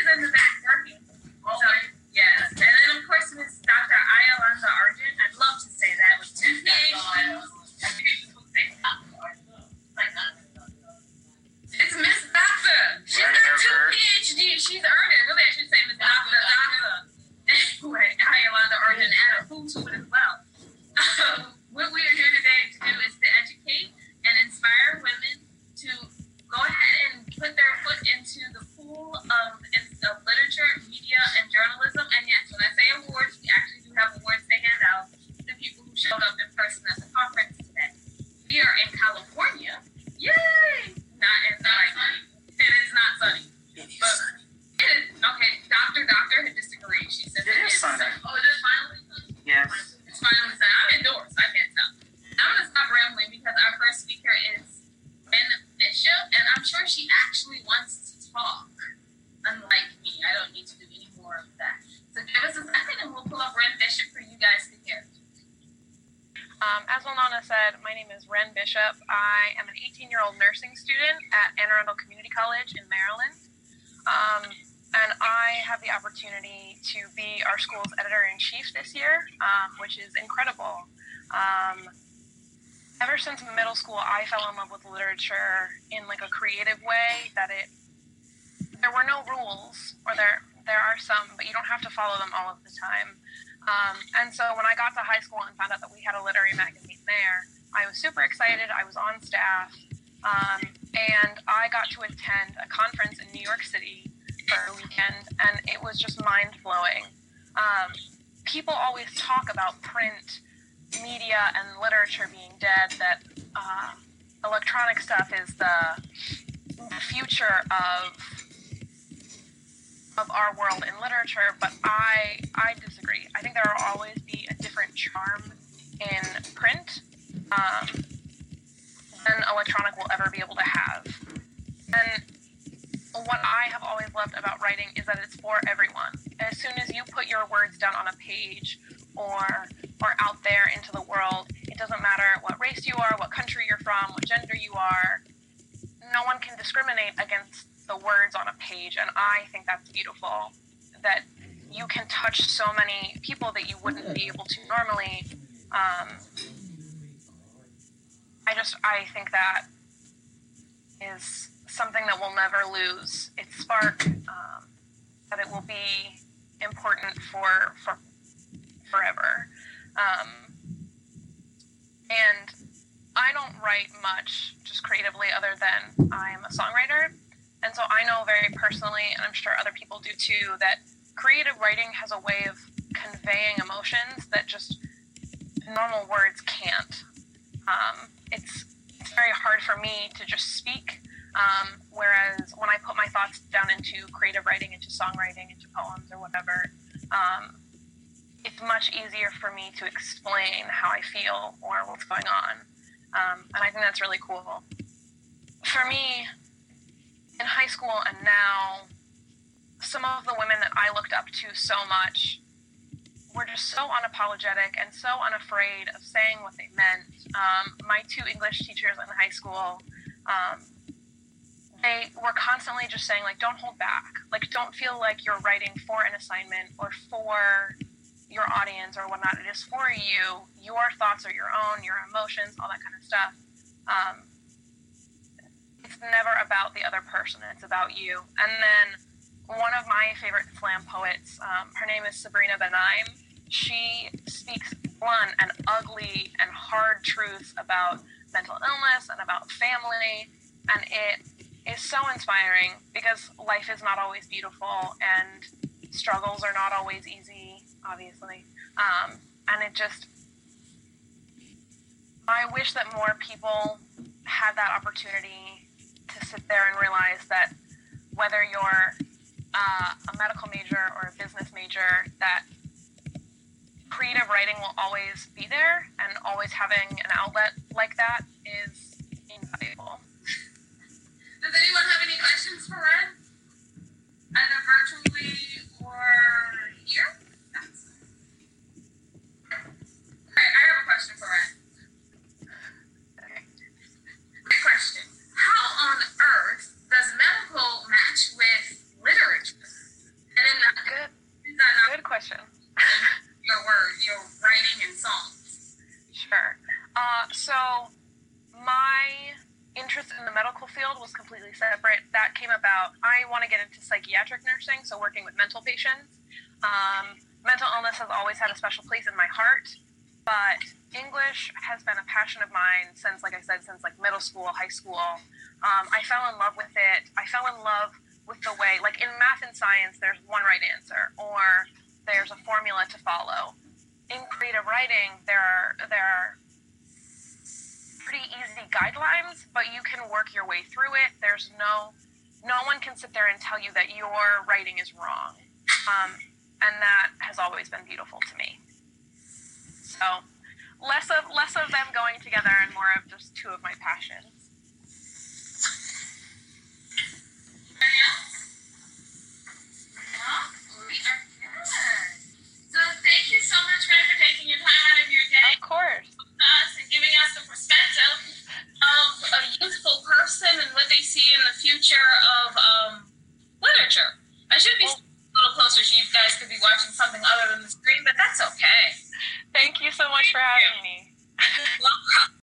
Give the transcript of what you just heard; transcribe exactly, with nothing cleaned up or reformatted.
in the back working. Oh, so, yes. And then, of course, Miss Doctor Ayalanda Argent. I'd love to say that with two P H Ds. It's Miss Doctor. She's got two P H Ds. She's earned it. Really, I should say Miss Doctor Doctor. Anyway, Ayalanda Argent add a who to it as well. Um, what we are here today to do is to educate and inspire women to go ahead and put their foot into the pool of, of literature, media, and journalism. And yes, when I say awards, we actually do have awards to hand out to people who showed up in person at the conference today. We are in California. Yay! Not in not sunny. It is not sunny. But it is okay. Doctor Doctor had disagreed. She said it is sunny. Oh, is it finally sunny? Yes. It's finally sunny. I'm indoors. I can't tell. I'm gonna stop rambling because our first speaker is Ren Bishop, and I'm sure she actually wants to talk. Unlike me, I don't need to do any more of that. So give us a second, and we'll pull up Ren Bishop for you guys to hear. Um, as Alana said, my name is Ren Bishop. I am an eighteen-year-old nursing student at Anne Arundel Community College in Maryland. Um, and I have the opportunity to be our school's editor-in-chief this year, um, which is incredible. Um, ever since middle school, I fell in love with literature in like a creative way that it, there were no rules, or there, there are some, but you don't have to follow them all of the time. Um, and so when I got to high school and found out that we had a literary magazine there, I was super excited. I was on staff, um, and I got to attend a conference in New York City for a weekend, and it was just mind-blowing. Um, people always talk about print media and literature being dead, that uh, electronic stuff is the, the future of of our world in literature, but I I disagree. I think there will always be a different charm in print um, than electronic will ever be able to have. And what I have always loved about writing is that it's for everyone. As soon as you put your words down on a page or or out there into the world, it doesn't matter what race you are, what country you're from, what gender you are. No one can discriminate against the words on a page, and I think that's beautiful, that you can touch so many people that you wouldn't be able to normally. Um, I just, I think that is something that we'll never lose its spark, um, that it will be important for, for forever. Um, and I don't write much just creatively other than I'm a songwriter. And so I know very personally, and I'm sure other people do too, that creative writing has a way of conveying emotions that just normal words can't. Um, it's, it's very hard for me to just speak, um, whereas when I put my thoughts down into creative writing, into songwriting, into poems or whatever, um, it's much easier for me to explain how I feel or what's going on. Um, and I think that's really cool. For me, in high school and now, some of the women that I looked up to so much were just so unapologetic and so unafraid of saying what they meant. Um, my two English teachers in high school, um, they were constantly just saying, like, don't hold back. Like, don't feel like you're writing for an assignment or for your audience or whatnot. It is for you. Your thoughts are your own, your emotions, all that kind of stuff. Um, it's never about the other person. It's about you. And then one of my favorite slam poets, um, her name is Sabrina Benaim. She speaks blunt and ugly and hard truths about mental illness and about family. And it is so inspiring because life is not always beautiful and struggles are not always easy, obviously. Um, and it just, I wish that more people had that opportunity to sit there and realize that whether you're uh, a medical major or a business major, that creative writing will always be there, and always having an outlet like that is invaluable. Does anyone have any questions for Ren? Either virtually or here? Yes. All right, I have a question for Ren. Okay. Question. How on earth does medical match with literature? completely separate. That came about, I want to get into psychiatric nursing, so working with mental patients. Um, mental illness has always had a special place in my heart, but English has been a passion of mine since, like I said, since like middle school, high school. Um, I fell in love with it. I fell in love with the way, like in math and science, there's one right answer, or there's a formula to follow. In creative writing, there are, there are pretty easy guidelines, but you can work your way through it. There's no, no one can sit there and tell you that your writing is wrong. Um, and that has always been beautiful to me. So less of, less of them going together and more of just two of my passions. We are good. So thank you so much, Ray, for taking your time out of your day. Of course. Us and giving us the perspective of a youthful person and what they see in the future of um, literature. I should be a little closer so you guys could be watching something other than the screen, but that's okay. Thank you so much for having me. Well,